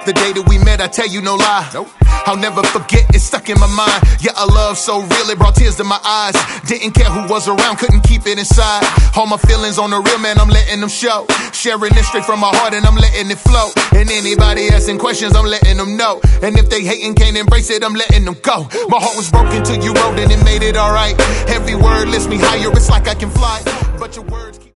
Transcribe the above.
The day that we met, I tell you no lie. I'll never forget, it's stuck in my mind. Yeah, a love so real, it brought tears to my eyes. Didn't care who was around, couldn't keep it inside. All my feelings on the real, man, I'm letting them show. Sharing it straight from my heart and I'm letting it flow. And anybody asking questions, I'm letting them know. And if they hating, can't embrace it, I'm letting them go. My heart was broken till you wrote and it made it alright. Every word lifts me higher, it's like I can fly. But your words keep